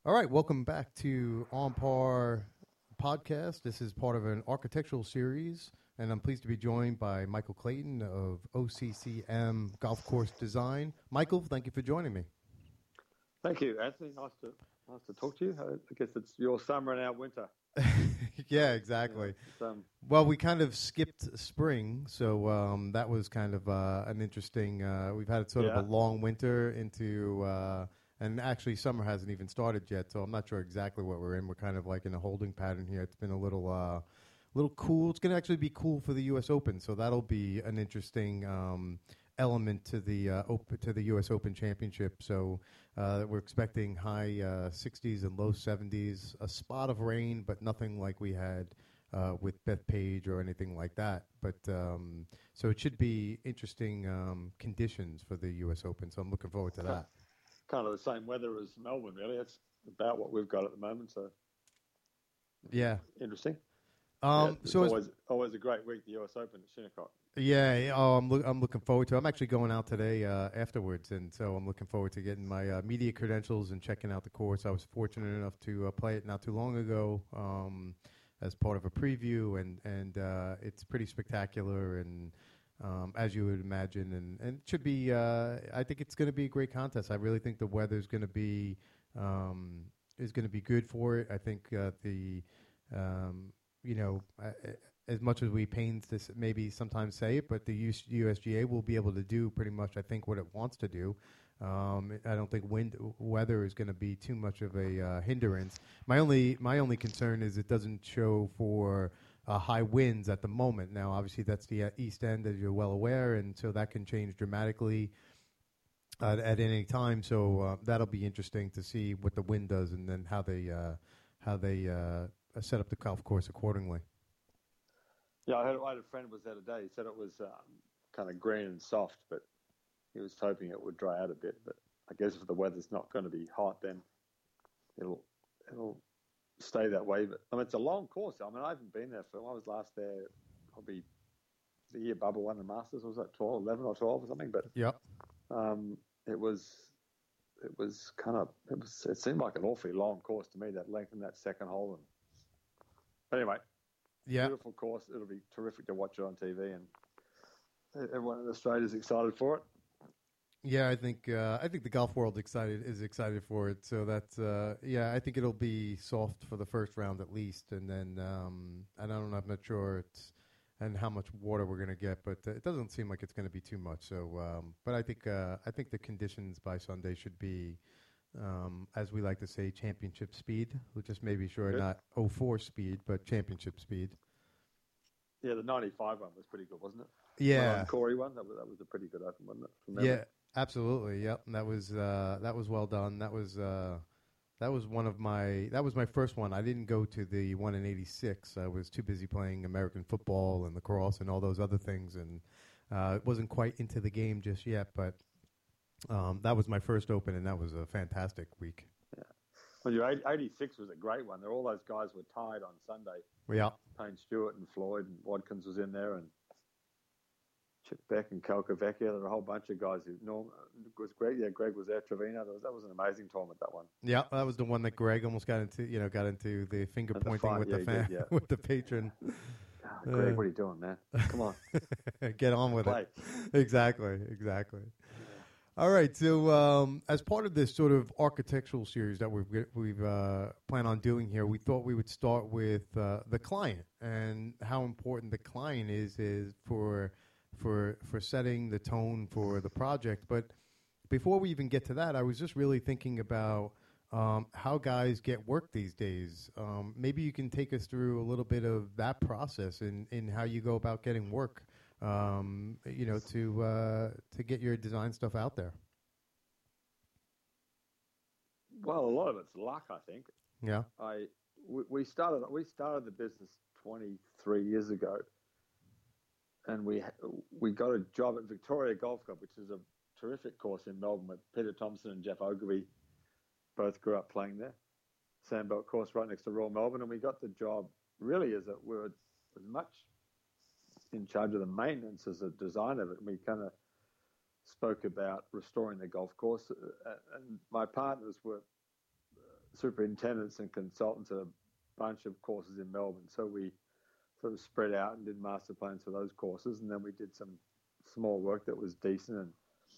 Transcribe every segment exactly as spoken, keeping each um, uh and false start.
All right, welcome back to On Par Podcast. This is part of an architectural series, and I'm pleased to be joined by Michael Clayton of O C C M Golf Course Design. Michael, thank you for joining me. Thank you, Anthony. Nice to nice to talk to you. I guess it's your summer and our winter. Yeah, exactly. Yeah, um, Well, we kind of skipped spring, so um, that was kind of uh, an interesting. Uh, we've had sort of yeah. a long winter into, uh, and actually summer hasn't even started yet. So I'm not sure exactly what we're in. We're kind of like in a holding pattern here. It's been a little, uh, little cool. It's going to actually be cool for the U S Open, so that'll be an interesting um, element to the uh, op- to the U S Open Championship. So uh, we're expecting high uh, sixties and low seventies, a spot of rain, but nothing like we had uh, with Beth Page or anything like that. But um, so it should be interesting um, conditions for the U S Open. So I'm looking forward to that. Kind of the same weather as Melbourne, really. It's about what we've got at the moment. So Yeah. interesting. Um, yeah, it's so always always a great week. The U S Open at Shinnecock. Yeah, yeah, oh, I'm look, I'm looking forward to it. I'm actually going out today uh, afterwards, and so I'm looking forward to getting my uh, media credentials and checking out the course. I was fortunate enough to uh, play it not too long ago um, as part of a preview, and and uh, it's pretty spectacular, and um, as you would imagine, and, and it should be. Uh, I think it's going to be a great contest. I really think the weather's going to be um, is going to be good for it. I think uh, the um, you know. I, as much as we pains to maybe sometimes say it, but the U S G A will be able to do pretty much, I think, what it wants to do. Um, I don't think wind weather is going to be too much of a uh, hindrance. My only my only concern is it doesn't show for uh, high winds at the moment. Now, obviously, that's the uh, east end, as you're well aware, and so that can change dramatically uh, at any time. So uh, that'll be interesting to see what the wind does, and then how they uh, how they uh, set up the golf course accordingly. Yeah, I, heard, I had a friend was there today. He said it was um, kind of green and soft, but he was hoping it would dry out a bit. But I guess if the weather's not going to be hot, then it'll it'll stay that way. But I mean, it's a long course. I mean, I haven't been there for. I was last there probably the year Bubba won the Masters. Was that twelve, eleven or twelve or something? But yep. um, it was it was kind of it was it seemed like an awfully long course to me. That length in that second hole. And but anyway. Yeah. Beautiful course. It'll be terrific to watch it on T V, and everyone in Australia is excited for it. Yeah, I think uh, I think the golf world excited is excited for it. So that's uh, yeah, I think it'll be soft for the first round at least, and then um, I don't know, I'm not sure it's and how much water we're gonna get, but uh, it doesn't seem like it's gonna be too much. So, um, but I think uh, I think the conditions by Sunday should be. Um, as we like to say, championship speed. We'll just maybe sure Good. not oh four speed, but championship speed. Yeah, the ninety-five one was pretty good, wasn't it? Yeah, the Corey one that was, that was a pretty good open, wasn't it? From yeah, absolutely. Yep, and that was uh, that was well done. That was uh, that was one of my that was my first one. I didn't go to the one in eighty-six. I was too busy playing American football and lacrosse and all those other things, and uh, it wasn't quite into the game just yet. But um, that was my first Open, and that was a fantastic week. Yeah. Well, your eighty-six was a great one. There, all those guys were tied on Sunday. Yeah. Payne Stewart and Floyd and Watkins was in there, and Chip Beck and Kalkovecchia. There were a whole bunch of guys who Norm was Greg. Yeah, Greg was there. Trevino. That was, that was an amazing tournament. That one. Yeah, that was the one that Greg almost got into. You know, got into the finger and pointing the with yeah, the fan, did, yeah. with the patron. Oh, Greg, uh, what are you doing, man? Come on, get on with Play. it. Exactly, exactly. All right. So, um, as part of this sort of architectural series that we've we've uh, plan on doing here, we thought we would start with uh, the client and how important the client is is for for for setting the tone for the project. But before we even get to that, I was just really thinking about um, how guys get work these days. Um, maybe you can take us through a little bit of that process in in how you go about getting work. Um, you know, to uh, to get your design stuff out there. Well, a lot of it's luck, I think. Yeah. I we, we started we started the business twenty-three years ago, and we we got a job at Victoria Golf Club, which is a terrific course in Melbourne with Peter Thompson and Jeff Ogilvy. Both grew up playing there. Sandbelt course right next to Royal Melbourne, and we got the job really as a we were as much in charge of the maintenance as a design of it. And we kind of spoke about restoring the golf course, uh, and my partners were superintendents and consultants at a bunch of courses in Melbourne. So we sort of spread out and did master plans for those courses, and then we did some small work that was decent. And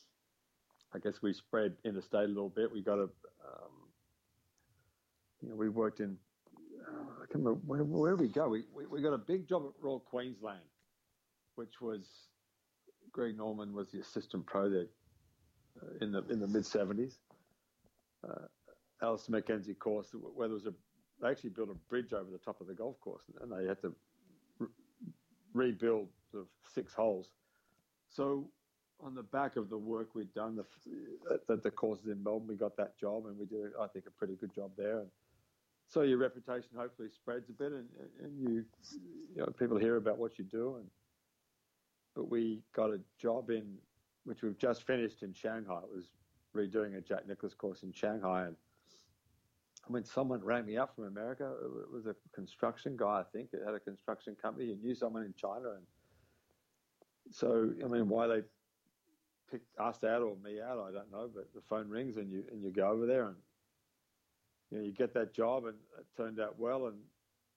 I guess we spread interstate a little bit. We got a, um, you know, we worked in, uh, I can't remember, where, where did we go? We, we, we got a big job at Royal Queensland, which was, Greg Norman was the assistant pro there uh, in the in the mid seventies. Uh, Alistair Mackenzie course, where there was a, they actually built a bridge over the top of the golf course, and they had to re- rebuild sort of six holes. So on the back of the work we'd done, the, the, the courses in Melbourne, we got that job, and we did, I think, a pretty good job there. And so your reputation hopefully spreads a bit, and, and you, you know, people hear about what you do. And but we got a job in, which we've just finished in Shanghai. It was redoing a Jack Nicklaus course in Shanghai, and when someone rang me up from America, it was a construction guy, I think. It had a construction company. He knew someone in China, and so I mean, why they picked us out or me out, I don't know. But the phone rings, and you and you go over there, and you know, you get that job, and it turned out well. And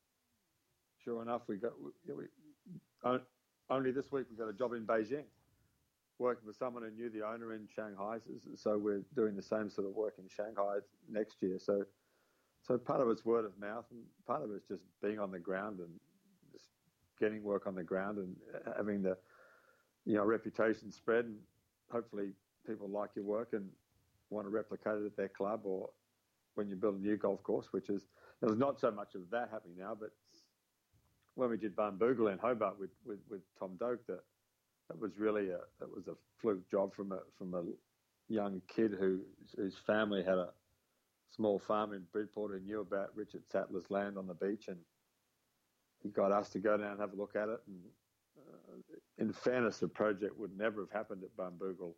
sure enough, we got we, we only this week we got a job in Beijing, working with someone who knew the owner in Shanghai. So we're doing the same sort of work in Shanghai next year. So, so part of it's word of mouth, and part of it's just being on the ground and just getting work on the ground and having the, you know, reputation spread, and hopefully people like your work and want to replicate it at their club, or when you build a new golf course, which is, there's not so much of that happening now, but when we did Barnbougle in Hobart with, with, with Tom Doak, that that was really a that was a fluke job from a from a young kid who whose family had a small farm in Bridport, who knew about Richard Sattler's land on the beach, and he got us to go down and have a look at it. And uh, in fairness, the project would never have happened at Barnbougle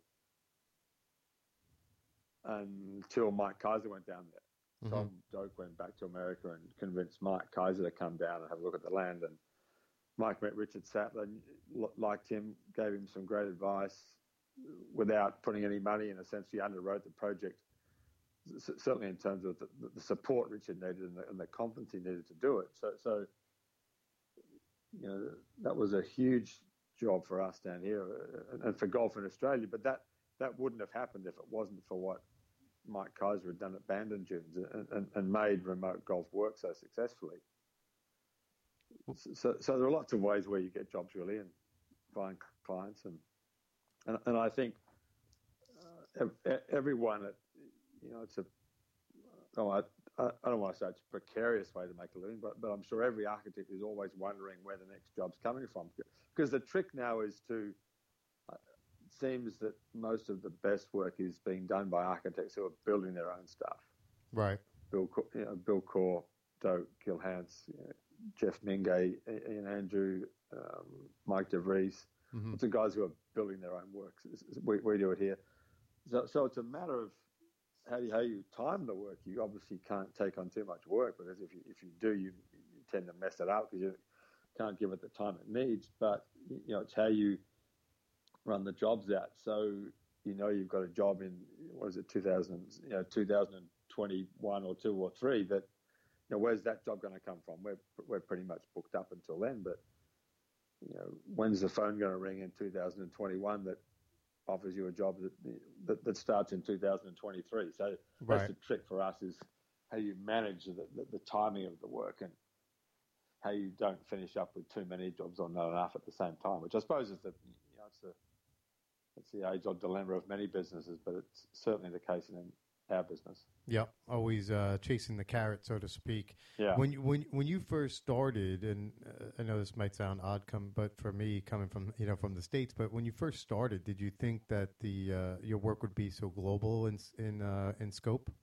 until Mike Kaiser went down there. Mm-hmm. Tom Doak went back to America and convinced Mike Kaiser to come down and have a look at the land. And Mike met Richard Sattler, liked him, gave him some great advice without putting any money in. Essentially underwrote the project, certainly in terms of the, the support Richard needed and the, and the confidence he needed to do it. So, so, you know, that was a huge job for us down here and for golf in Australia. But that, that wouldn't have happened if it wasn't for what Mike Kaiser had done at Bandon Dunes and, and, and made remote golf work so successfully. So, so there are lots of ways where you get jobs, really, and find clients, and and, and I think uh, everyone, at, you know, it's a, oh, I, I don't want to say it's a precarious way to make a living, but but I'm sure every architect is always wondering where the next job's coming from, because the trick now is to. Uh, it seems that most of the best work is being done by architects who are building their own stuff. Right. Bill, you know, Bill Core, Doak, Gil Hance, you know, Jeff Mingay, Ian Andrew, um, Mike DeVries. Mm-hmm. It's the guys who are building their own works. We, we do it here. So, so it's a matter of how you, how you time the work. You obviously can't take on too much work, because if you if you do, you, you tend to mess it up because you can't give it the time it needs. But you know, it's how you run the jobs out. So you know you've got a job in, what is it, two thousand, you know, two thousand twenty-one or two or three. That, you know, where's that job going to come from? We're we're pretty much booked up until then. But you know, when's the phone going to ring in two thousand twenty-one that offers you a job that that, that starts in two thousand twenty-three? So right. That's the trick for us, is how you manage the, the, the timing of the work, and how you don't finish up with too many jobs or not enough at the same time. Which I suppose is the, you know, it's the it's the age-old dilemma of many businesses, but it's certainly the case in our business. Yeah, always uh, chasing the carrot, so to speak. Yeah. When you, when when you first started, and uh, I know this might sound odd, come, but for me, coming from you know from the States, but when you first started, did you think that the uh, your work would be so global in in uh, in scope?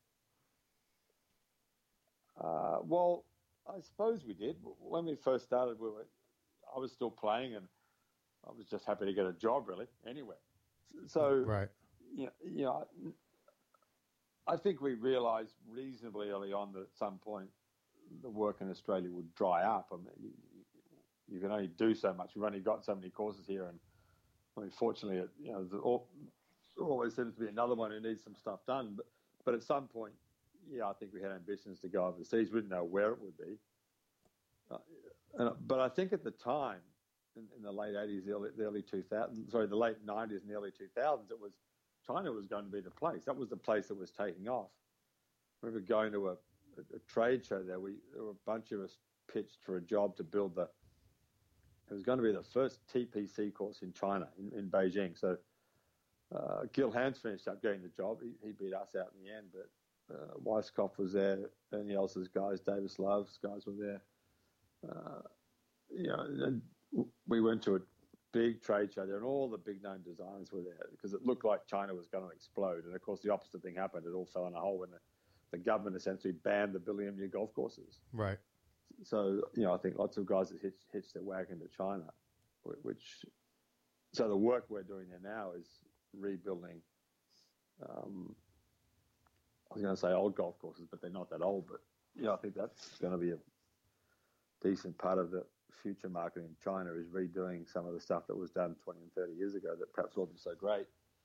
Uh, well, I suppose we did. When we first started, we were, I was still playing, and I was just happy to get a job, really, anywhere. So, right. you know, you know, I think we realised reasonably early on that at some point the work in Australia would dry up. I mean, you, you can only do so much. We've only got so many courses here, and I mean, fortunately, it, you know, there always seems to be another one who needs some stuff done. But, but at some point, yeah, I think we had ambitions to go overseas. We didn't know where it would be. Uh, and, but I think at the time, in, in the late eighties, the early, the early two thousands, sorry, the late nineties and the early two thousands, it was China was going to be the place. That was the place that was taking off. We were going to a, a, a trade show there. We there were a bunch of us pitched for a job to build the. It was going to be the first T P C course in China, in, in Beijing. So uh, Gil Hans finished up getting the job. He, he beat us out in the end, but uh, Weisskopf was there. Ernie Els's guys, Davis Love's guys were there. Uh, you know, and we went to a big trade show there, and all the big name designers were there because it looked like China was going to explode. And of course, the opposite thing happened. It all fell in a hole when the, the government essentially banned the billion new golf courses. Right. So, you know, I think lots of guys have hitched, hitched their wagon to China, which, so the work we're doing there now is rebuilding, um, I was going to say old golf courses, but they're not that old. But, yeah, I think that's going to be a decent part of the future market in China is redoing some of the stuff that was done twenty and thirty years ago that perhaps wasn't so great.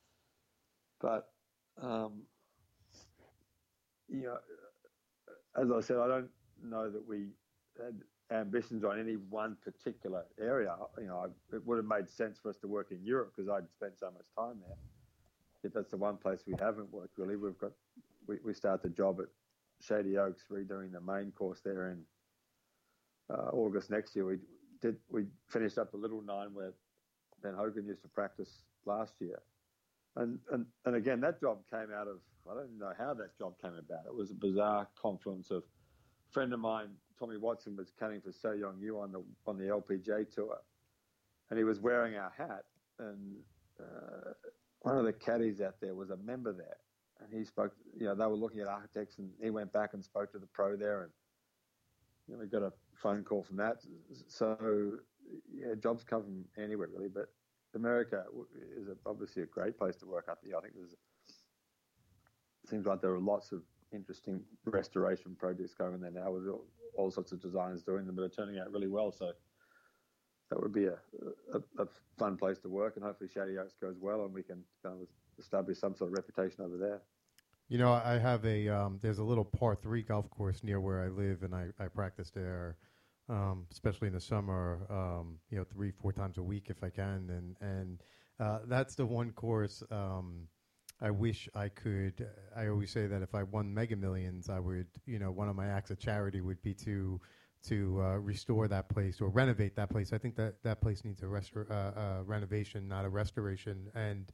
But, um, you know, as I said, I don't know that we had ambitions on any one particular area. You know, I, it would have made sense for us to work in Europe because I'd spent so much time there. If that's the one place we haven't worked, really, we've got we, we start the job at Shady Oaks, redoing the main course there in uh, August next year. We did we finished up the Little Nine where Ben Hogan used to practice last year, and and and again that job came out of I don't know how that job came about. It was a bizarre confluence of a friend of mine, Tommy Watson, was caddying for So Young Yu on the on the L P G A tour, and he was wearing our hat. And uh, one of the caddies out there was a member there, and he spoke. You know, they were looking at architects, and he went back and spoke to the pro there, and you know, we got a phone call from that. So yeah, jobs come from anywhere really, but America is a, obviously a great place to work. I think, I think there's it seems like there are lots of interesting restoration projects going there now with all, all sorts of designers doing them, but are turning out really well. So that would be a, a, a fun place to work, and hopefully Shady Oaks goes well, and we can kind of establish some sort of reputation over there. You know, I have a um, there's a little par three golf course near where I live, and I, I practice there, um, especially in the summer. Um, you know, three four times a week if I can, and and uh, that's the one course. Um, I wish I could. I always say that if I won Mega Millions, I would. You know, one of my acts of charity would be to to uh, restore that place or renovate that place. I think that that place needs a restor- uh, uh, renovation, not a restoration, and.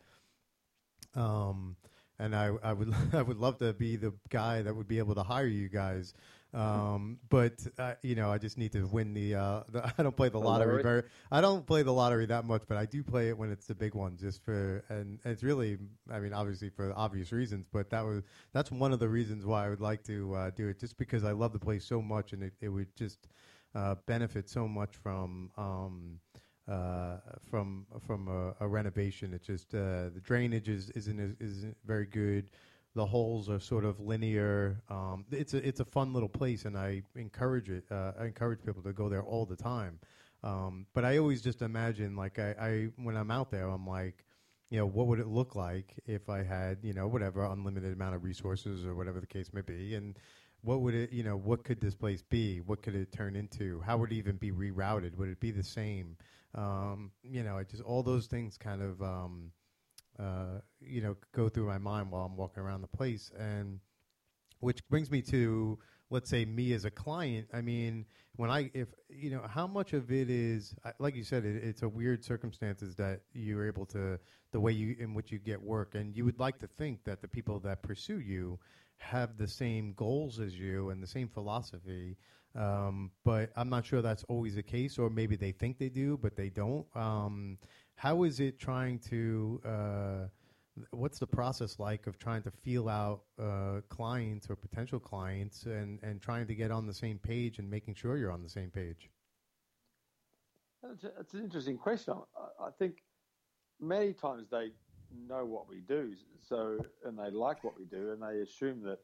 Um, And I, I would I would love to be the guy that would be able to hire you guys, um, but uh, you know I just need to win the, uh, the. I don't play the lottery very. I don't play the lottery that much, but I do play it when it's the big one, just for and it's really. I mean, obviously for obvious reasons, but that was that's one of the reasons why I would like to uh, do it, just because I love the place so much, and it, it would just uh, benefit so much from. Um, Uh, from from a, a renovation. It's just uh, the drainage is isn't isn't very good. The holes are sort of linear. Um, it's a it's a fun little place, and I encourage it. Uh, I encourage people to go there all the time. Um, but I always just imagine, like I, I when I'm out there, I'm like, you know, what would it look like if I had, you know, whatever unlimited amount of resources or whatever the case may be, and what would it, you know, what could this place be? What could it turn into? How would it even be rerouted? Would it be the same? Um, you know, it just all those things kind of, um, uh, you know, go through my mind while I'm walking around the place. And which brings me to, let's say, me as a client. I mean, when I, if, you know, how much of it is, like you said, it, it's a weird circumstances that you're able to, the way you, in which you get work. And you would like to think that the people that pursue you have the same goals as you and the same philosophy. Um, but I'm not sure that's always the case, or maybe they think they do, but they don't. Um, how is it trying to, uh, what's the process like of trying to feel out uh, clients or potential clients and, and trying to get on the same page and making sure you're on the same page? That's, a, that's an interesting question. I, I think many times they know what we do, so and they like what we do, and they assume that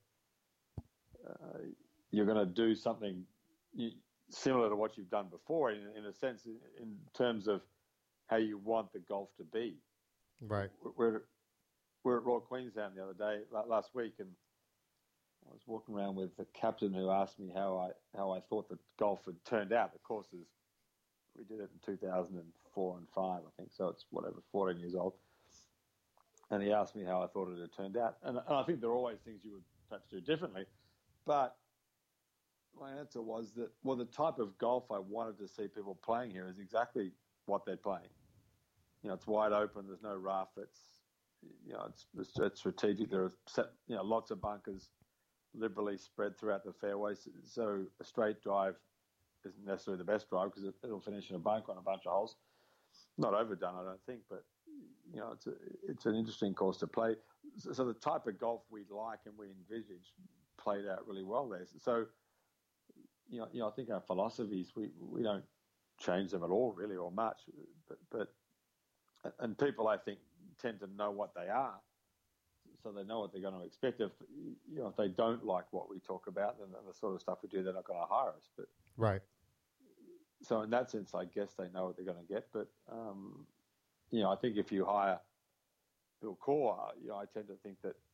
uh, you're going to do something similar to what you've done before, in, in a sense, in, in terms of how you want the golf to be. Right. We're we're at Royal Queenstown the other day, last week, and I was walking around with the captain who asked me how I how I thought that golf had turned out. The courses, we did it in two thousand four and five, I think. So it's whatever, fourteen years old. And he asked me how I thought it had turned out. And, and I think there are always things you would perhaps do differently. But my answer was that, well, the type of golf I wanted to see people playing here is exactly what they're playing. You know, it's wide open. There's no rough. It's, you know, it's, it's, it's strategic. There are set, you know, lots of bunkers liberally spread throughout the fairways. So a straight drive isn't necessarily the best drive because it, it'll finish in a bunker on a bunch of holes. Not overdone, I don't think, but you know, it's a, it's an interesting course to play. So, so the type of golf we like and we envisage played out really well there. So, you know, you know, I think our philosophies we, we don't change them at all, really, or much. But but and people, I think, tend to know what they are, so they know what they're going to expect. If you know, if they don't like what we talk about, then the sort of stuff we do, they're not going to hire us. But right. So in that sense, I guess they know what they're going to get. But um, you know, I think if you hire Bill Coore, you know, I tend to think that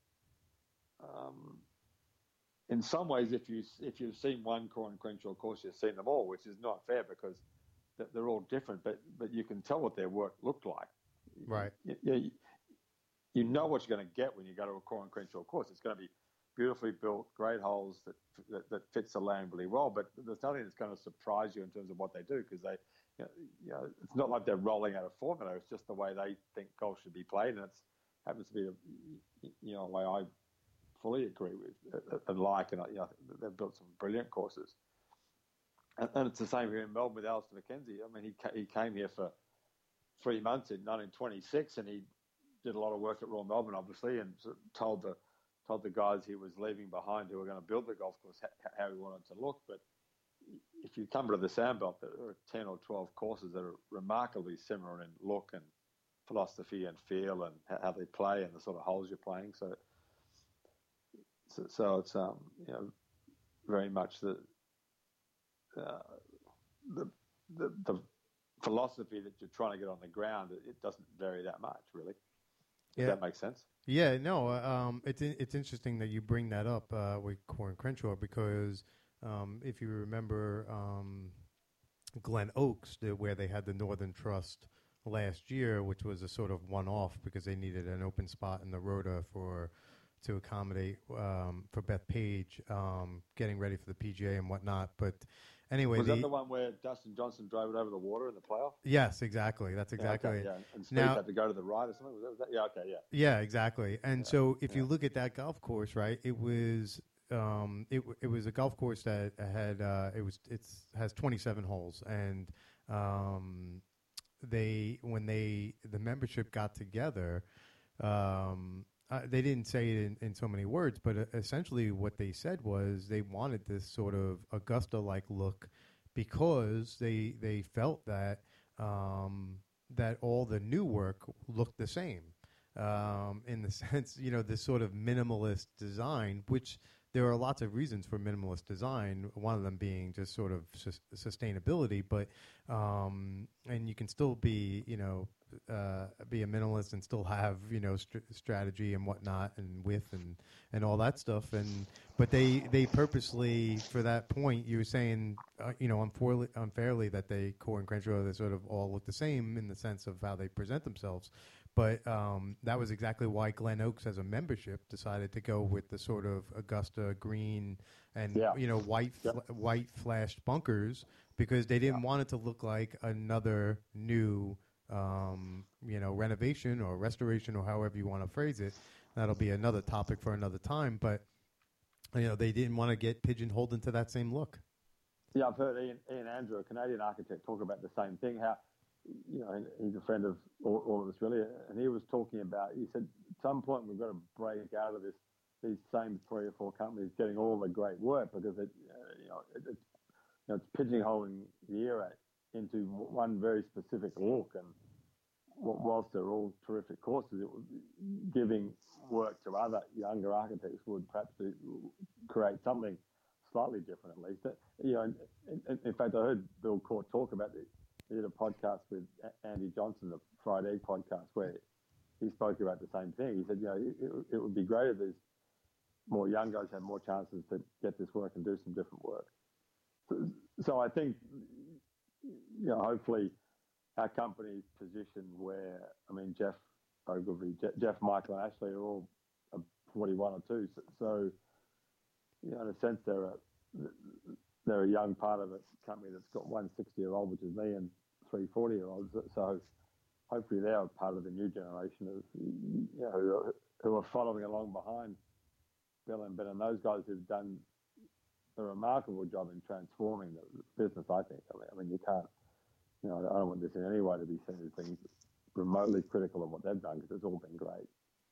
um, in some ways, if you if you've seen one Coore and Crenshaw course, you've seen them all, which is not fair because they're all different. But but you can tell what their work looked like. Right. You, you, you know what you're going to get when you go to a Coore and Crenshaw course. It's going to be beautifully built, great holes that, that that fits the land really well. But there's nothing that's going to surprise you in terms of what they do because they, you know, you know, it's not like they're rolling out a formula. It's just the way they think golf should be played, and it happens to be, a, you know, a way I fully agree with and like. And you know, they've built some brilliant courses. And, and it's the same here in Melbourne with Alister McKenzie. I mean, he he came here for three months in nineteen twenty-six, and he did a lot of work at Royal Melbourne, obviously, and told the told the guys he was leaving behind who were going to build the golf course how he wanted to look. But if you come to the Sandbelt, there are ten or twelve courses that are remarkably similar in look and philosophy and feel and how they play and the sort of holes you're playing. So, so, so it's um, you know, very much the, uh, the the the philosophy that you're trying to get on the ground. It doesn't vary that much, really. Does yeah. that make sense? Yeah, no, um, it's it's interesting that you bring that up uh, with Coore and Crenshaw because um, if you remember um, Glen Oaks, the, where they had the Northern Trust last year, which was a sort of one-off because they needed an open spot in the rota for to accommodate um, for Beth Page um, getting ready for the P G A and whatnot. But anyway, was the, that the one where Dustin Johnson drove it over the water in the playoff? Yes, exactly. That's exactly yeah, okay, it. Yeah. And Steve now, had to go to the right or something. Was that, was that? Yeah, okay, yeah. Yeah, exactly. And yeah, so if yeah. you look at that golf course, right, it was um, it it was a golf course that had uh, it was it's has twenty-seven holes, and um, they when they the membership got together. Um, Uh, they didn't say it in, in so many words, but uh, essentially what they said was they wanted this sort of Augusta-like look because they they felt that um, that all the new work looked the same um, in the sense, you know, this sort of minimalist design, which there are lots of reasons for minimalist design, one of them being just sort of sus- sustainability, but um, and you can still be, you know, uh, be a minimalist and still have, you know, st- strategy and whatnot and width and, and all that stuff. And but they, they purposely, for that point, you were saying, uh, you know, unfairly, unfairly that they, Coore and Crenshaw, they sort of all look the same in the sense of how they present themselves. But um, that was exactly why Glen Oaks, as a membership, decided to go with the sort of Augusta green and yeah. you know white fl- yep. white flashed bunkers because they didn't yeah. want it to look like another new um, you know renovation or restoration or however you want to phrase it. That'll be another topic for another time. But you know they didn't want to get pigeonholed into that same look. Yeah, I've heard Ian, Ian Andrew, a Canadian architect, talk about the same thing. How you know, he's a friend of all, all of us, really, and he was talking about. He said, at some point we've got to break out of this. These same three or four companies getting all the great work because it, uh, you know, it, it's you know, it's pigeonholing the era into one very specific look. And whilst they're all terrific courses, it would, giving work to other younger architects would perhaps create something slightly different, at least. You know, in, in, in fact, I heard Bill Coore talk about it. He did a podcast with Andy Johnson, the Fried Egg podcast, where he spoke about the same thing. He said, you know, it, it would be great if there's more young guys have more chances to get this work and do some different work. So, so I think, you know, hopefully our company's positioned where, I mean, Jeff Ogilvy, Je- Jeff, Michael, and Ashley are all forty-one or two. So, so, you know, in a sense, they're a, they're a young part of a company that's got one sixty-year-old, which is me, and three forty-year-olds. So hopefully they're part of the new generation of, you know, who are, who are following along behind Bill and Ben and those guys who've done a remarkable job in transforming the business, I think. I mean, I mean you can't, you know, I don't want this in any way to be seen as being remotely critical of what they've done, because it's all been great.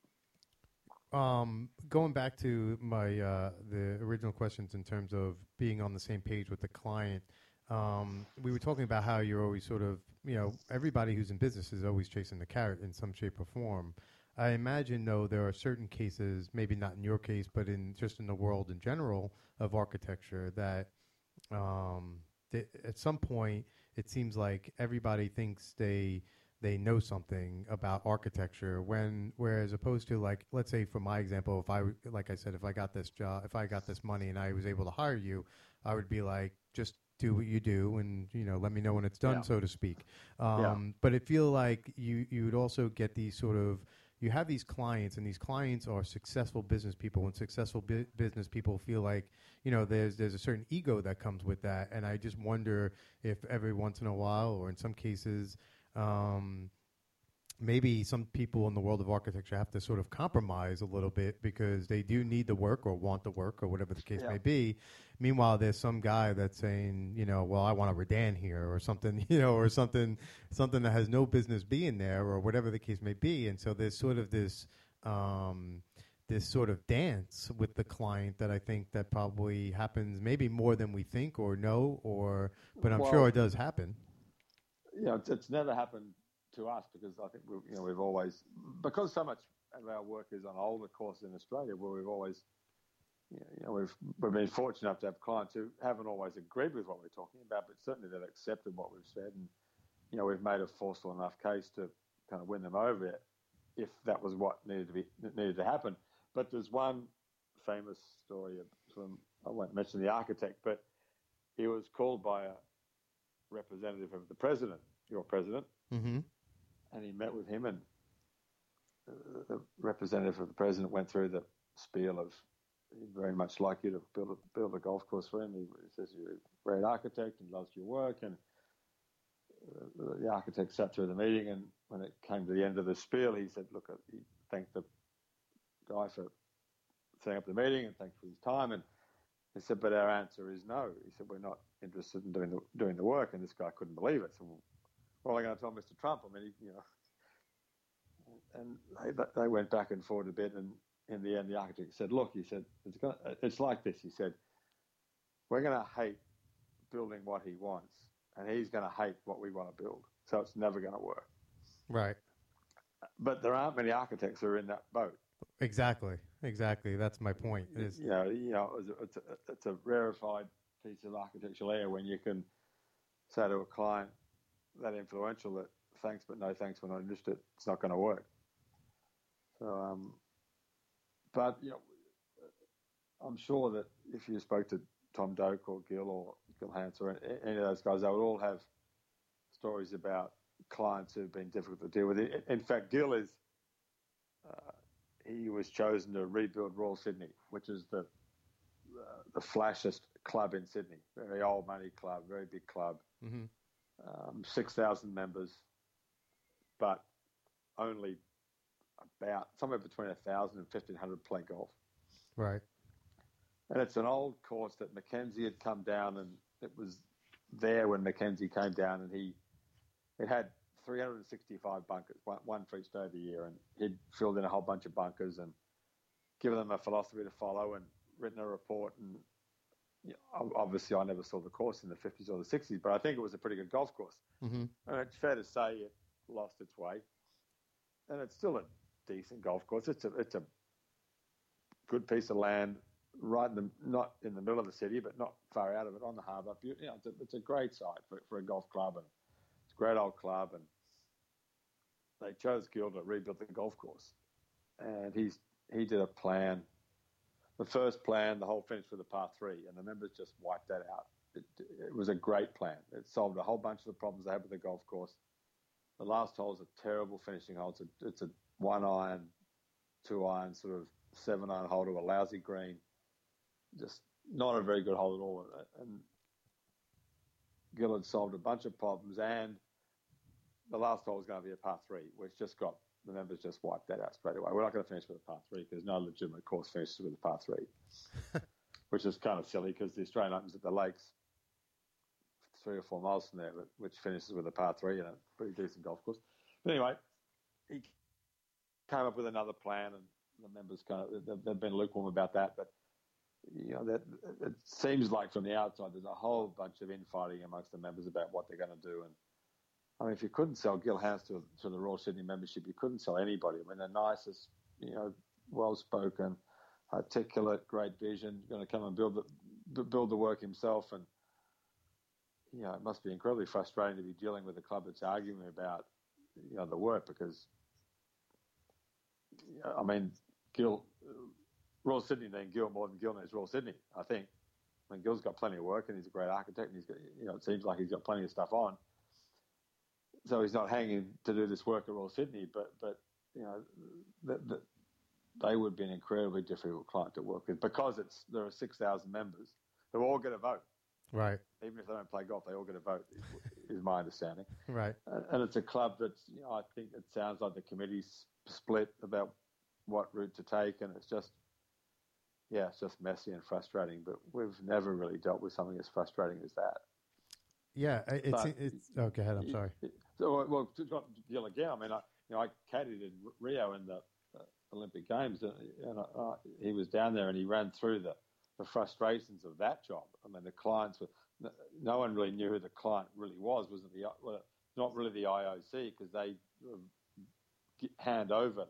Um, going back to my uh, the original questions in terms of being on the same page with the client, um, we were talking about how you're always sort of, you know, everybody who's in business is always chasing the carrot in some shape or form. I imagine, though, there are certain cases, maybe not in your case, but in just in the world in general of architecture, that um, th- at some point it seems like everybody thinks they they know something about architecture, when whereas opposed to, like, let's say for my example, if I, like I said, if I got this job, if I got this money and I was able to hire you, I would be like, just do what you do and, you know, let me know when it's done, Yeah. so to speak. Um, Yeah. But it feel like you you would also get these sort of, you have these clients, and these clients are successful business people, and successful bu- business people feel like, you know, there's there's a certain ego that comes with that, and I just wonder if every once in a while, or in some cases, um, maybe some people in the world of architecture have to sort of compromise a little bit because they do need the work or want the work or whatever the case Yeah. may be. Meanwhile, there's some guy that's saying, you know, well, I want a Redan here or something, you know, or something, something that has no business being there or whatever the case may be. And so there's sort of this, um, this sort of dance with the client that I think that probably happens maybe more than we think or know, or, but I'm Well, sure it does happen. You know, it's, it's never happened to us, because I think we've, you know, we've always, because so much of our work is on older courses in Australia, where we've always, you know, we've we've been fortunate enough to have clients who haven't always agreed with what we're talking about, but certainly they've accepted what we've said, and, you know, we've made a forceful enough case to kind of win them over if that was what needed to be needed to happen. But there's one famous story from, I won't mention the architect, but he was called by a representative of the president, your president, Mm-hmm. and he met with him, and the representative of the president went through the spiel of, he'd very much like you to build a, build a golf course for him. He says you're a great architect and loves your work, and the architect sat through the meeting, and when it came to the end of the spiel, he said, look, he thanked the guy for setting up the meeting and thanked for his time, and he said, but our answer is no. He said, we're not interested in doing the, doing the work, and this guy couldn't believe it. So, what are they going to tell Mister Trump? I mean, he, you know, and they, they went back and forth a bit, and in the end, the architect said, look, he said, it's, gonna, it's like this. He said, we're going to hate building what he wants, and he's going to hate what we want to build. So it's never going to work. Right. But there aren't many architects who are in that boat. Exactly. Exactly. That's my point. Is, you know, you know, it's a, it's a rarefied piece of architectural air when you can say to a client that influential that thanks, but no thanks, we're not interested. It's not going to work. So, um, but you know, I'm sure that if you spoke to Tom Doak or Gil or Gil Hans or any of those guys, they would all have stories about clients who've been difficult to deal with. In fact, Gil is, uh, he was chosen to rebuild Royal Sydney, which is the uh, the flashiest club in Sydney. Very old money club, very big club, mm-hmm. um, six thousand members, but only about somewhere between one thousand and fifteen hundred play golf. Right. And it's an old course that Mackenzie had come down, and it was there when Mackenzie came down, and he it had three hundred sixty-five bunkers, one, one for each day of the year, and he'd filled in a whole bunch of bunkers and given them a philosophy to follow and written a report. And you know, obviously I never saw the course in the fifties or the sixties, but I think it was a pretty good golf course. Mm-hmm. And it's fair to say it lost its way, and it's still a decent golf course. It's a it's a good piece of land, right in the, not in the middle of the city, but not far out of it, on the harbour. You know, it's a, it's a great site for, for a golf club, and it's a great old club. And they chose Gil to rebuild the golf course, and he's he did a plan the first plan, the whole finished with a par three, and the members just wiped that out. It, it was a great plan. It solved a whole bunch of the problems they had with the golf course. The last hole is a terrible finishing hole. It's a, it's a one iron, two iron, sort of seven iron hole to a lousy green. Just not a very good hole at all. And Gill had solved a bunch of problems, and the last hole was going to be a par three, which just got the members just wiped that out straight away. We're not going to finish with a par three because no legitimate course finishes with a par three, which is kind of silly because the Australian Open's at the Lakes, three or four miles from there, which finishes with a par three and a pretty decent golf course. But anyway, he came up with another plan, and the members kind of they've been lukewarm about that. But you know, that it seems like from the outside there's a whole bunch of infighting amongst the members about what they're going to do. And I mean, if you couldn't sell Gill House to, to the Royal Sydney membership, you couldn't sell anybody. I mean, the nicest, you know, well-spoken, articulate, great vision, going to come and build the build the work himself. And you know, it must be incredibly frustrating to be dealing with a club that's arguing about, you know, the work because, I mean, Gill, Royal Sydney named Gill more than Gill knows Royal Sydney, I think. I mean, Gill's got plenty of work and he's a great architect and he's got, you know, it seems like he's got plenty of stuff on. So he's not hanging to do this work at Royal Sydney, but, but you know, the, the, they would be an incredibly difficult client to work with because it's there are six thousand members. They're all going to vote. Right. Even if they don't play golf, they all get a vote, is my understanding. Right. And it's a club that's, you know, I think it sounds like the committee's split about what route to take, and it's just, yeah, it's just messy and frustrating. But we've never really dealt with something as frustrating as that. Yeah, it's, but, it's oh, go ahead, I'm sorry. So, well, to deal again, I mean, I, you know, I caddied in Rio in the uh, Olympic Games, and, and uh, he was down there and he ran through the, the frustrations of that job. I mean, the clients were, no one really knew who the client really was. Wasn't the well, not really the I O C because they hand over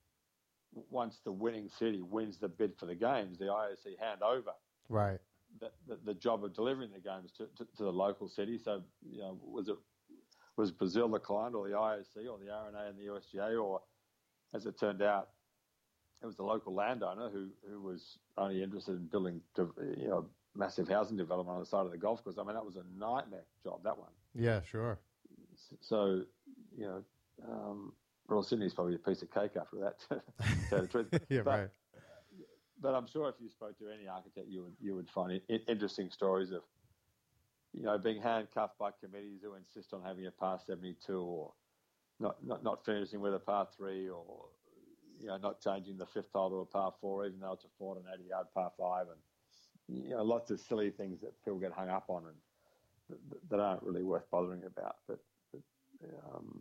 once the winning city wins the bid for the games, the I O C hand over right the, the, the job of delivering the games to, to, to the local city. So you know, was it was Brazil the client, or the I O C, or the R N A and the U S G A, or as it turned out, it was the local landowner who, who was only interested in building, you know, massive housing development on the side of the golf course. I mean, that was a nightmare job, that one. Yeah, sure. So, you know, um, Royal Sydney's probably a piece of cake after that, to tell the truth. Yeah, but, right. But I'm sure if you spoke to any architect, you would you would find it interesting stories of, you know, being handcuffed by committees who insist on having a par seventy-two, or not, not, not finishing with a par three, or you know, not changing the fifth hole to a par four, even though it's a four hundred eighty yard par five, and you know, lots of silly things that people get hung up on and that, that aren't really worth bothering about. But, but um,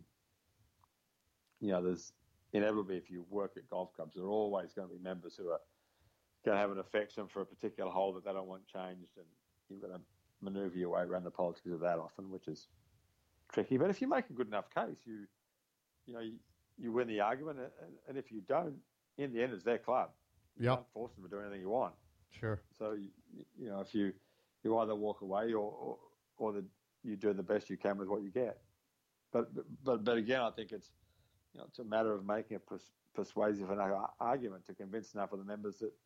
you know, there's inevitably, if you work at golf clubs, there are always going to be members who are going to have an affection for a particular hole that they don't want changed, and you've got to manoeuvre your way around the politics of that often, which is tricky. But if you make a good enough case, you, you know, you, you win the argument, and, and if you don't, in the end, it's their club. You yep. can't force them to do anything you want. Sure. So, you, you know, if you, you either walk away or or, or the, you do the best you can with what you get. But but but again, I think it's, you know, it's a matter of making a pers- persuasive enough argument to convince enough of the members that,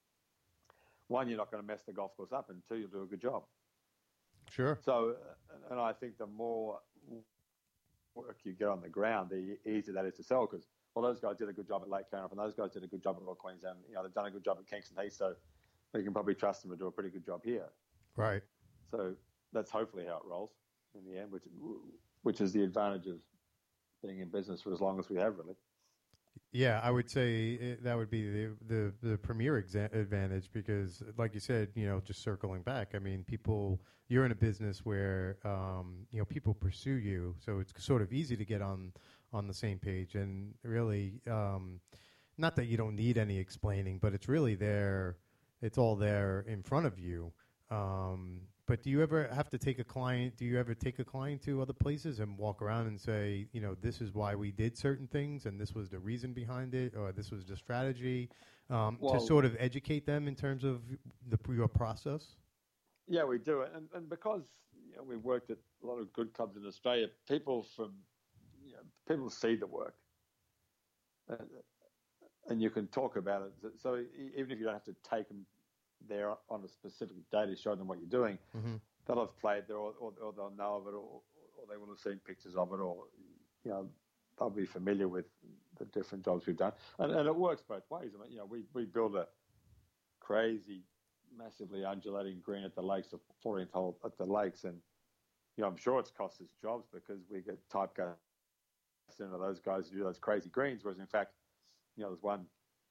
one, you're not going to mess the golf course up, and two, you'll do a good job. Sure. So, and I think the more work you get on the ground, the easier that is to sell, because, well, those guys did a good job at Lake Carrick, and those guys did a good job at Royal Queensland. You know, they've done a good job at Kingston Heath, so we can probably trust them to do a pretty good job here. Right. So that's hopefully how it rolls in the end, which which is the advantage of being in business for as long as we have, really. Yeah, I would say it, that would be the the, the premier exa- advantage because, like you said, you know, just circling back, I mean, people, you're in a business where, um, you know, people pursue you, so it's sort of easy to get on, on the same page. And really, um, not that you don't need any explaining, but it's really there, it's all there in front of you. Um, but do you ever have to take a client, do you ever take a client to other places and walk around and say, you know, this is why we did certain things and this was the reason behind it, or this was the strategy, um, well, to sort of educate them in terms of the your process? Yeah, we do. And, and because, you know, we've worked at a lot of good clubs in Australia, people from, you know, people see the work. Uh, and you can talk about it. So even if you don't have to take them there on a specific day to show them what you're doing, mm-hmm. they'll have played there, or, or, or they'll know of it, or, or they will have seen pictures of it, or you know, they'll be familiar with the different jobs we've done, and, and it works both ways. I mean, you know, we we build a crazy, massively undulating green at the lakes, a fourteenth hole at the lakes, and you know, I'm sure it's cost us jobs because we get typecast into those guys who do those crazy greens, whereas in fact, you know, there's one.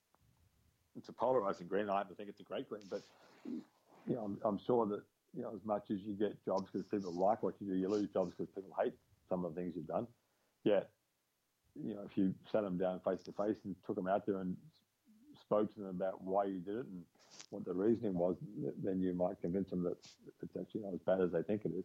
It's a polarizing green. I happen to think it's a great green, but you know, I'm, I'm sure that you know, as much as you get jobs because people like what you do, you lose jobs because people hate some of the things you've done. Yet, you know, if you sat them down face to face and took them out there and spoke to them about why you did it and what the reasoning was, then you might convince them that it's actually not as bad as they think it is.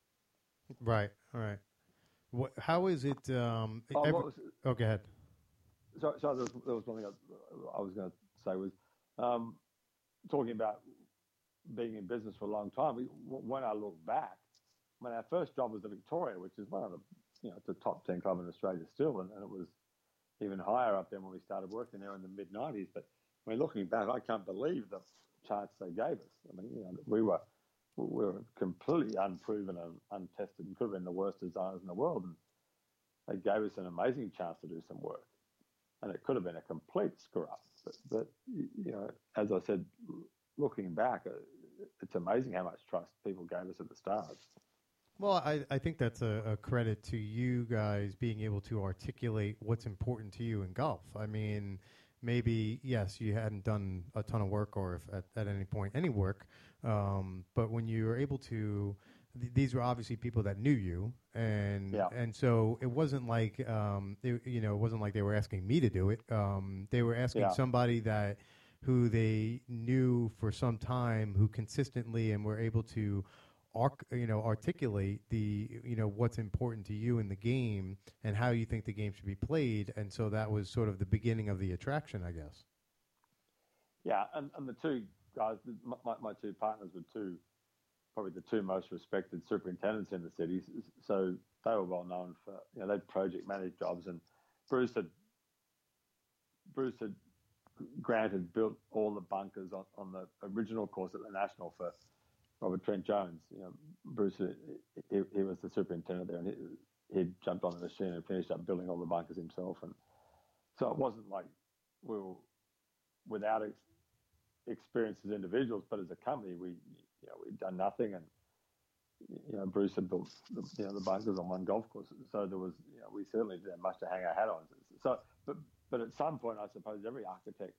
Right. All right. What? How is it? Um, oh, every, was, oh, go ahead. So, so there was, there was one thing I, I was going to say was um, talking about being in business for a long time. We, when I look back, I mean, our first job was at Victoria, which is one of the, you know, it's a top ten club in Australia still, and, and it was even higher up there when we started working there in the mid nineties. But I mean, looking back, I can't believe the chance they gave us. I mean, you know, we were we were completely unproven and untested, and could have been the worst designers in the world, and they gave us an amazing chance to do some work. And it could have been a complete screw up. But, but, you know, as I said, looking back, it's amazing how much trust people gave us at the start. Well, I, I think that's a, a credit to you guys being able to articulate what's important to you in golf. I mean, maybe, yes, you hadn't done a ton of work or if at, at any point any work, um, but when you were able to, th- these were obviously people that knew you, and Yeah. and so it wasn't like, um, it, you know, it wasn't like they were asking me to do it. Um, they were asking Yeah. somebody that who they knew for some time, who consistently and were able to arc, you know, articulate the, you know, what's important to you in the game and how you think the game should be played. And so that was sort of the beginning of the attraction, I guess. Yeah, and, and the two guys, my, my two partners were two, probably the two most respected superintendents in the city. So they were well known for, you know, they'd project managed jobs. And Bruce had, Bruce had, Grant had built all the bunkers on, on the original course at the National for Robert Trent Jones. You know, Bruce, he, he was the superintendent there, and he, he jumped on the machine and finished up building all the bunkers himself. And so it wasn't like we were without ex- experience as individuals, but as a company, we, you know, we'd done nothing, and you know, Bruce had built the, you know, the bunkers on one golf course. So there was, you know, we certainly didn't have much to hang our hat on. So, but but at some point, I suppose every architect,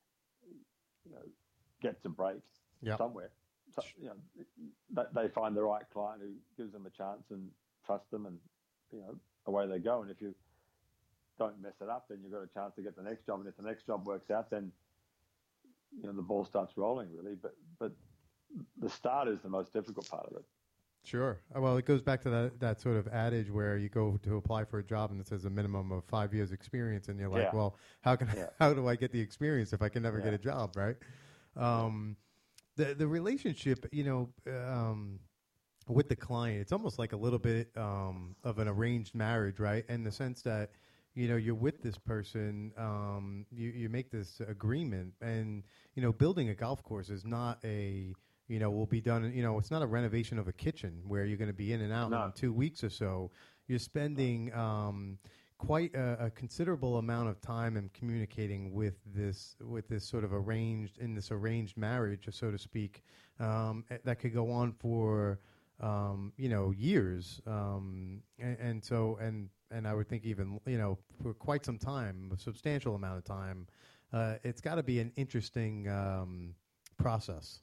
you know, gets a break yep. somewhere. So, you know, they find the right client who gives them a chance and trust them, and you know, away they go. And if you don't mess it up, then you've got a chance to get the next job. And if the next job works out, then you know the ball starts rolling really. But but the start is the most difficult part of it. Sure. Well, it goes back to that, that sort of adage where you go to apply for a job and it says a minimum of five years experience, and you're like, yeah. well, how can yeah. how do I get the experience if I can never yeah. get a job, right? Um, the the relationship, you know, um, with the client, it's almost like a little bit um, of an arranged marriage, right? In the sense that, you know, you're with this person, um, you you make this agreement, and you know, building a golf course is not a you know, will be done, you know, it's not a renovation of a kitchen where you're going to be in and out no. in two weeks or so. You're spending um, quite a, a considerable amount of time in communicating with this, with this sort of arranged, in this arranged marriage, so to speak, um, that could go on for, um, you know, years. Um, and, and so, and, and I would think even, you know, for quite some time, a substantial amount of time, uh, it's got to be an interesting um, process.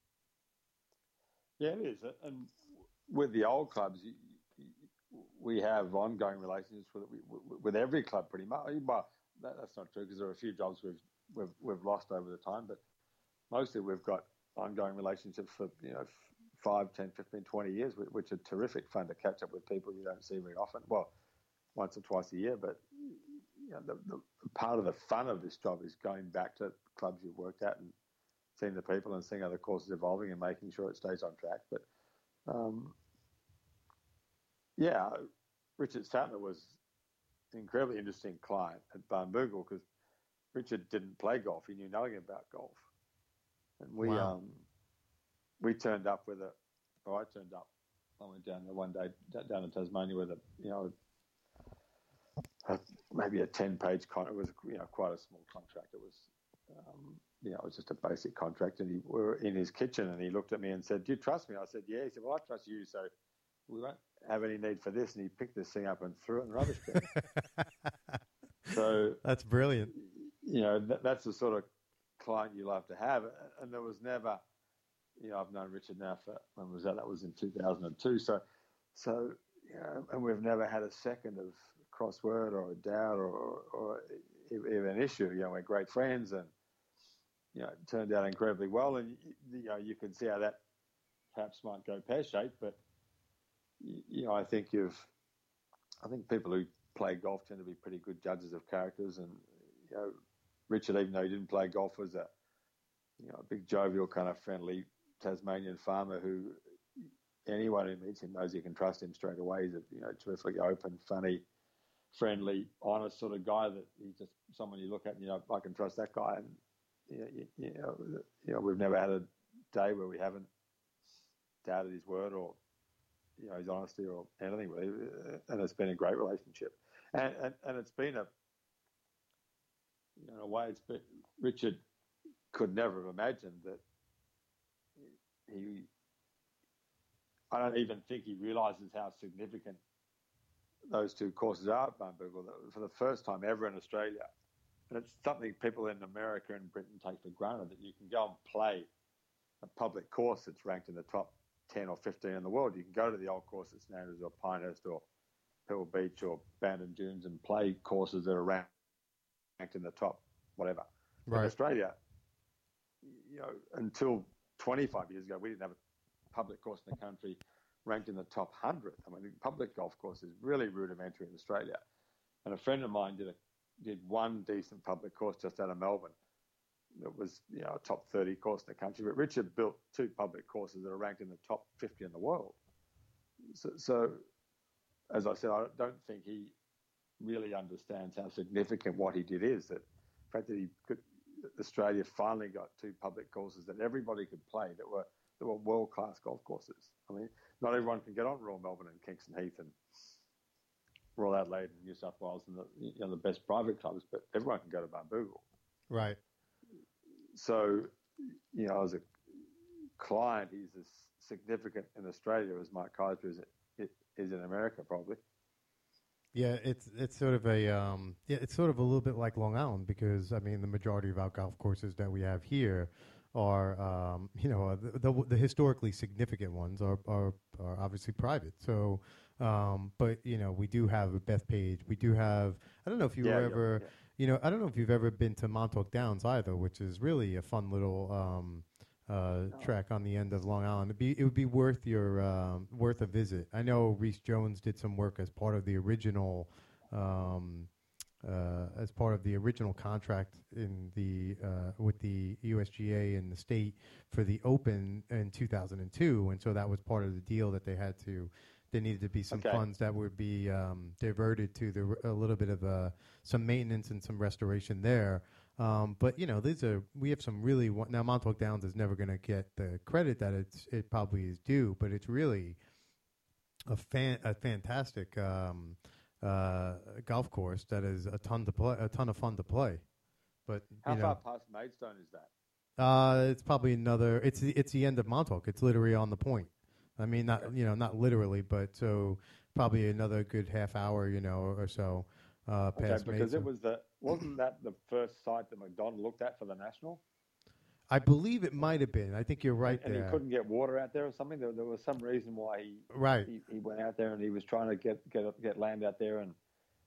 Yeah, it is. And with the old clubs, we have ongoing relationships with with every club pretty much. Well, that, that's not true because there are a few jobs we've, we've we've lost over the time, but mostly we've got ongoing relationships for, you know, five, ten, fifteen, twenty years, which are terrific fun to catch up with people you don't see very often. Well, once or twice a year, but you know, the, the part of the fun of this job is going back to clubs you've worked at and seeing the people and seeing how the course is evolving and making sure it stays on track. But um, yeah, Richard Sattler was an incredibly interesting client at Barnbougle because Richard didn't play golf. He knew nothing about golf. And we Wow. um, we turned up with a, or I turned up. I went down there one day, down in Tasmania with a, you know, a, maybe a ten-page contract. It was, you know, quite a small contract. It was, um, you know, it was just a basic contract. And he, we were in his kitchen, and he looked at me and said, "Do you trust me?" I said, "Yeah." He said, "Well, I trust you, so we won't have any need for this." And he picked this thing up and threw it in the rubbish bin. So that's brilliant. You know, that, that's the sort of client you love to have. And there was never, you know, I've known Richard now for, when was that? That was in two thousand two. So, so, you know, and we've never had a second of crossword or a doubt or, or, or even an issue. You know, we're great friends, and, you know, it turned out incredibly well. And, you know, you can see how that perhaps might go pear-shaped, but, you know, I think you've, I think people who play golf tend to be pretty good judges of characters. And, you know, Richard, even though he didn't play golf, was a, you know, a big, jovial, kind of friendly Tasmanian farmer who anyone who meets him knows you can trust him straight away. He's a, you know, terrifically open, funny, friendly, honest sort of guy that he's just someone you look at and, you know, I can trust that guy. And, you know, you, you know, you know we've never had a day where we haven't doubted his word or, you know, his honesty or anything really. And it's been a great relationship. And, and, and it's been a, you know, in a way, it's been, Richard could never have imagined that he, I don't even think he realises how significant those two courses are at Barnbougle. For the first time ever in Australia, and it's something people in America and Britain take for granted, that you can go and play a public course that's ranked in the top ten or fifteen in the world. You can go to the old course at Sanders or Pinehurst or Pebble Beach or Bandon Dunes and play courses that are ranked in the top whatever. Right. In Australia, you know, until twenty-five years ago, we didn't have a public course in the country ranked in the top one hundred. I mean, the public golf course is really rudimentary in Australia. And a friend of mine did a did one decent public course just out of Melbourne. It was, you know, a top thirty course in the country. But Richard built two public courses that are ranked in the top fifty in the world. So, so as I said, I don't think he really understands how significant what he did is. That the fact that he could, Australia finally got two public courses that everybody could play that were that were world-class golf courses. I mean, not everyone can get on Royal Melbourne and Kingston Heath and Royal Adelaide and New South Wales and the, you know, the best private clubs, but everyone can go to Barnbougle. Right. So, you know, as a client, he's as significant in Australia as Mark Kaiser is, is in America, probably. Yeah, it's it's sort of a um, yeah, it's sort of a little bit like Long Island, because I mean the majority of our golf courses that we have here are um, you know uh, the, the the historically significant ones are are, are obviously private. So, um, but you know we do have a Bethpage. We do have. I don't know if you Yeah, were yeah, ever. yeah. You know, I don't know if you've ever been to Montauk Downs either, which is really a fun little um, uh, No. track on the end of Long Island. It'd be, it would be worth your um, worth a visit. I know Reese Jones did some work as part of the original um, uh, as part of the original contract in the uh, with the U S G A and the state for the Open in two thousand two, and so that was part of the deal that they had to. There needed to be some Okay. funds that would be um, diverted to the a little bit of uh, some maintenance and some restoration there. Um, but you know, these are we have some really wa- now Montauk Downs is never going to get the credit that it's it probably is due, but it's really a fan a fantastic um, uh, golf course that is a ton to play, a ton of fun to play. But How you far know, past Maidstone is that? uh, it's probably another. It's the, it's the end of Montauk. It's literally on the point. I mean, not Okay. you know, not literally, but so probably another good half hour, you know, or so uh, Okay, past because it Maidstone. was the wasn't that the first site that McDonald looked at for the national? I believe it might have been. I think you're right and, and there. he couldn't get water out there or something. There, there was some reason why he, Right. he he went out there and he was trying to get get get land out there. And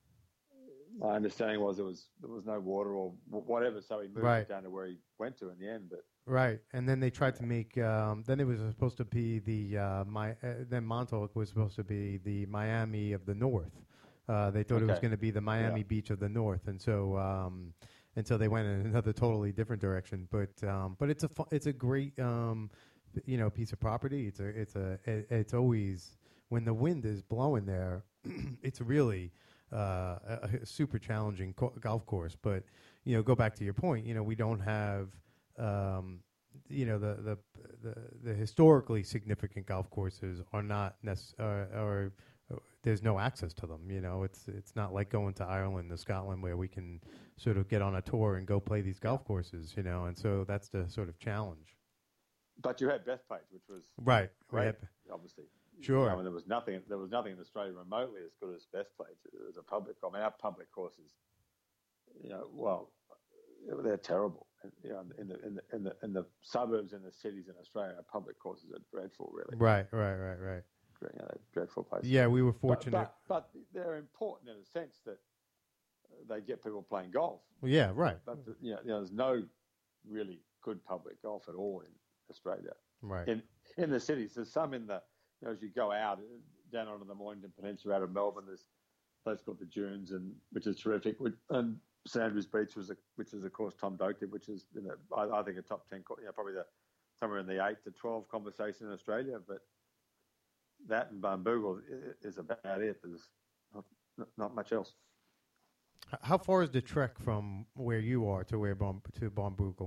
my understanding was there was there was no water or wh- whatever, so he moved Right. it down to where he went to in the end. But Right, and then they tried to make. Um, then it was supposed to be the uh, my. Uh, then Montauk was supposed to be the Miami of the North. Uh, they thought it was Okay. going to be the Miami Yeah. Beach of the North, and so um, and so they went in another totally different direction. But um, but it's a fu- it's a great um, you know piece of property. It's a it's a it, it's always when the wind is blowing there. It's really uh, a, a super challenging co- golf course. But you know, go back to your point. You know, we don't have um, you know the, the the the historically significant golf courses are not necessarily uh, or uh, there's no access to them. You know, it's it's not like going to Ireland or Scotland where we can sort of get on a tour and go play these golf courses. You know, and so that's the sort of challenge. But you had Bethpage, which was right, great, had, obviously. Sure. I mean, there was nothing. There was nothing in Australia remotely as good as Bethpage. It was a public. I mean, our public courses, you know, well, they're terrible. You know, in the in the in the in the suburbs and the cities in Australia, our public courses are dreadful, really. Right, right, right, right. You know, dreadful places. Yeah, we were fortunate, but, but, but they're important in a sense that they get people playing golf. Well, yeah, right. But the, you, know, you know, there's no really good public golf at all in Australia. Right. In in the cities, there's some in the you know, as you go out down onto the Mornington Peninsula out of Melbourne, there's a place called the Dunes, and which is terrific. And St Andrews Beach was, a, which is of course Tom Doak did, which is you know, I, I think a top ten, you know, probably the somewhere in the eight to twelve conversation in Australia. But that and Barnbougle is about it. There's not, not much else. How far is the trek from where you are to where Bon, to Barnbougle?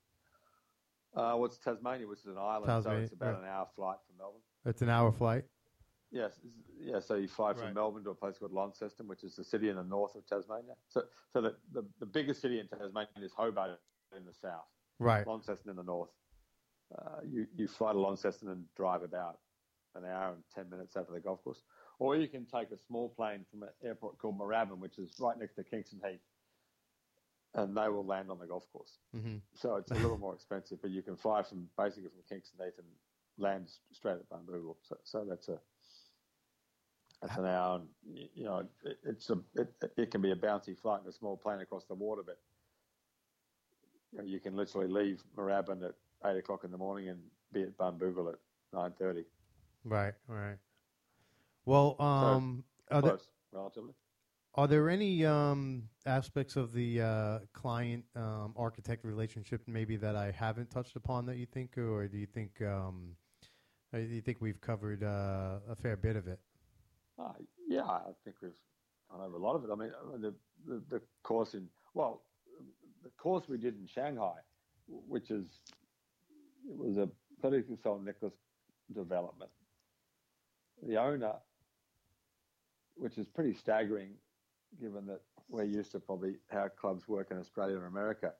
Uh, well, it's Tasmania, which is an island, Tasmania, so it's about yeah. an hour flight from Melbourne. It's an hour flight? Yes. Yeah, so you fly from right. Melbourne to a place called Launceston, which is the city in the north of Tasmania. So so the, the, the biggest city in Tasmania is Hobart in the south. Right. Launceston in the north. Uh, you, you fly to Launceston and drive about an hour and ten minutes out to the golf course. Or you can take a small plane from an airport called Moorabbin, which is right next to Kingston Heath, and they will land on the golf course. Mm-hmm. So it's a little more expensive, but you can fly from basically from Kingston Heath and land straight at Barnbougle. So, so that's a that's an hour. And, you know, it, it's a it, it can be a bouncy flight in a small plane across the water, but you know, you can literally leave Moorabbin at eight o'clock in the morning and be at Barnbougle at nine thirty. Right, right. Well, um, so, are, close, there, relatively. are there any um, aspects of the uh, client um, architect relationship maybe that I haven't touched upon that you think, or do you think um, do you think we've covered uh, a fair bit of it? Uh, yeah, I think we've gone over a lot of it. I mean, the, the the course in well, the course we did in Shanghai, which is it was a politically sold Nicholas development. The owner, which is pretty staggering, given that we're used to probably how clubs work in Australia and America.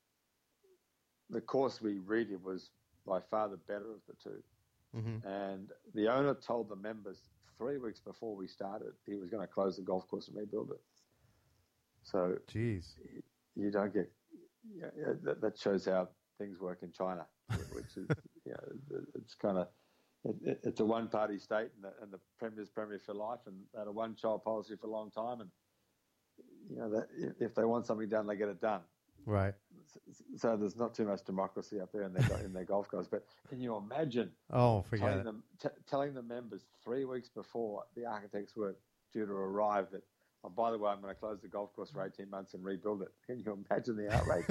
The course we redid was by far the better of the two. Mm-hmm. And the owner told the members three weeks before we started he was going to close the golf course and rebuild it. So, jeez, you don't get you know, that, that shows how things work in China, which is you know, it's kind of. It, it's a one-party state, and the, and the premier's premier for life, and they had a one-child policy for a long time. And you know that if they want something done, they get it done. Right. So, so there's not too much democracy up there in their in their golf course. But can you imagine? Oh, forget telling it. them t- telling the members three weeks before the architects were due to arrive that, oh, by the way, I'm going to close the golf course for eighteen months and rebuild it. Can you imagine the outrage?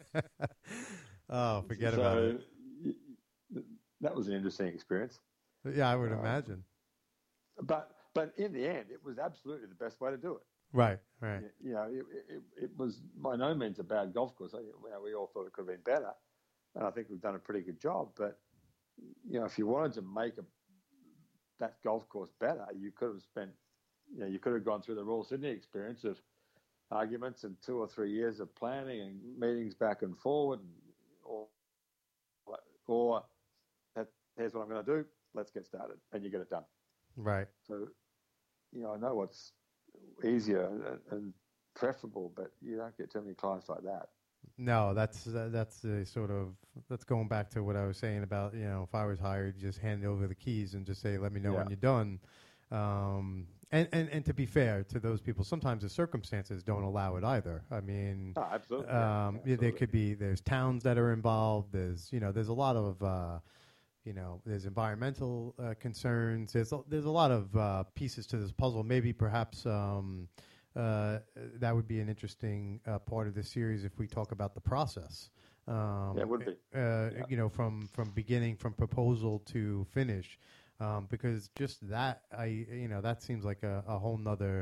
Oh, forget so, about it. That was an interesting experience. Yeah, I would uh, imagine. But but in the end, it was absolutely the best way to do it. Right, right. You, you know, it, it, it was by no means a bad golf course. You know, we all thought it could have been better, and I think we've done a pretty good job. But you know, if you wanted to make a, that golf course better, you could have spent, you know, you could have gone through the Royal Sydney experience of arguments and two or three years of planning and meetings back and forward, and, or or here's what I'm going to do. Let's get started, and you get it done. Right. So, you know, I know what's easier and, and preferable, but you don't get too many clients like that. No, that's uh, that's a sort of that's going back to what I was saying about, you know, if I was hired, just hand over the keys and just say, let me know yeah. when you're done. Um, and, and, and to be fair to those people, sometimes the circumstances don't allow it either. I mean, oh, absolutely. Um, yeah, absolutely. There could be, there's towns that are involved. There's, you know, there's a lot of, uh, you know, there's environmental uh, concerns. There's a, there's a lot of uh, pieces to this puzzle. Maybe perhaps um, uh, that would be an interesting uh, part of this series if we talk about the process. Um, yeah, it would be. Uh, yeah. You know, from, from beginning, from proposal to finish, um, because just that, I you know, that seems like a, a whole nother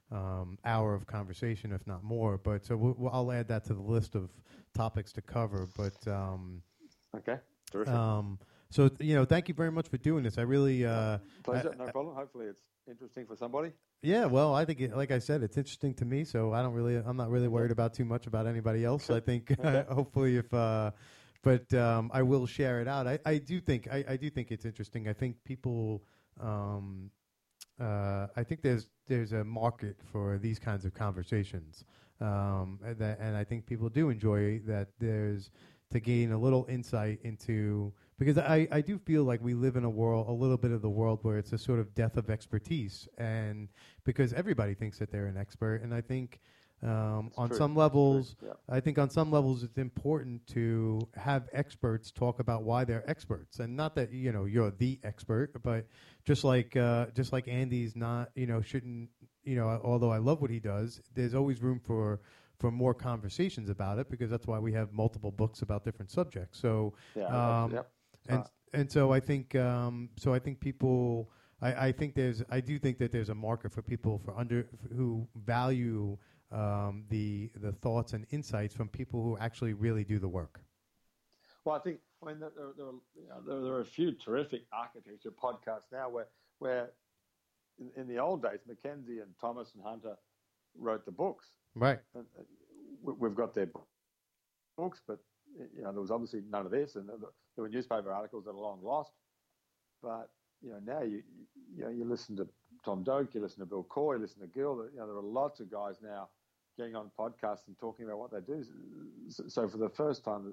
um, hour of conversation, if not more. But so we'll, we'll, I'll add that to the list of topics to cover. But um, okay, terrific. Um, so you know, thank you very much for doing this. I really uh, pleasure, I, no problem. Hopefully, it's interesting for somebody. Yeah, well, I think, it, like I said, it's interesting to me. So I don't really, I'm not really worried about too much about anybody else. I think hopefully, if, uh, but um, I will share it out. I, I do think, I, I do think it's interesting. I think people, um, uh, I think there's there's a market for these kinds of conversations, um, and, that, and I think people do enjoy that. There's to gain a little insight into, because I, I do feel like we live in a world, a little bit of the world where it's a sort of death of expertise, and because everybody thinks that they're an expert, and I think um, on true. some levels, yeah. I think on some levels it's important to have experts talk about why they're experts, and not that you know you're the expert, but just like uh, just like Andy's not, you know, shouldn't, you know, although I love what he does, there's always room for. for more conversations about it, because that's why we have multiple books about different subjects. So, yeah, um, yep. and uh, and so I think um, so I think people I, I think there's I do think that there's a market for people for under f- who value um, the the thoughts and insights from people who actually really do the work. Well, I think I mean there, there, there, are, you know, there, there are a few terrific architecture podcasts now where where in, in the old days Mackenzie and Thomas and Hunter wrote the books. Right. And, uh, we've got their books, but you know there was obviously none of this, and there were newspaper articles that are long lost. But you know now you you know you listen to Tom Doak, you listen to Bill Coy, you listen to Gil. You know there are lots of guys now getting on podcasts and talking about what they do. So for the first time,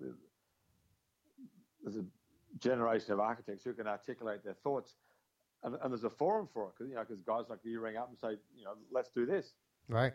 there's a generation of architects who can articulate their thoughts, and, and there's a forum for it. Because you know because guys like you ring up and say, you know, let's do this. Right.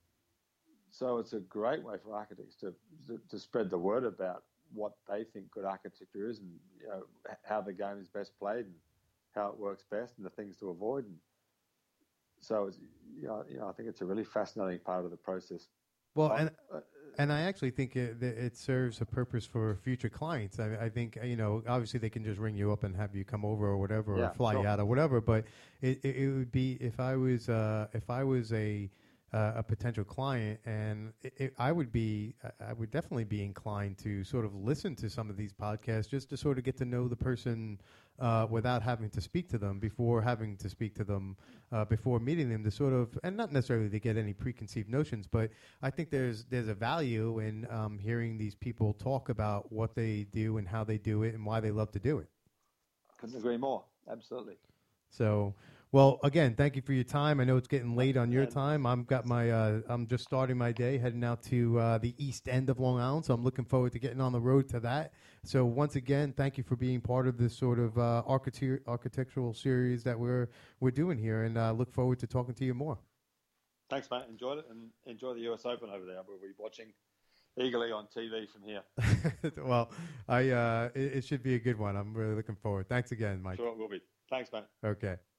So it's a great way for architects to, to to spread the word about what they think good architecture is, and you know how the game is best played, and how it works best, and the things to avoid. And so it's, you know, you know I think it's a really fascinating part of the process. Well, and uh, and I actually think it, it serves a purpose for future clients. I, I think, you know, obviously they can just ring you up and have you come over or whatever, yeah, or fly sure. you out or whatever. But it, it, it would be if I was uh, if I was a Uh, a potential client, and it, it, I would be, I would definitely be inclined to sort of listen to some of these podcasts just to sort of get to know the person uh, without having to speak to them before having to speak to them uh, before meeting them, to sort of, and not necessarily to get any preconceived notions, but I think there's there's a value in um, hearing these people talk about what they do and how they do it and why they love to do it. Couldn't agree more. Absolutely. So. Well, again, thank you for your time. I know it's getting late on your time. I'm got my uh, I'm just starting my day, heading out to uh, the east end of Long Island, so I'm looking forward to getting on the road to that. So once again, thank you for being part of this sort of uh, architect- architectural series that we're we're doing here, and uh, look forward to talking to you more. Thanks, mate. Enjoyed it, and enjoy the U S Open over there. We'll be watching eagerly on T V from here. Well, I uh, it, it should be a good one. I'm really looking forward. Thanks again, Mike. Sure, it will be. Thanks, mate. Okay.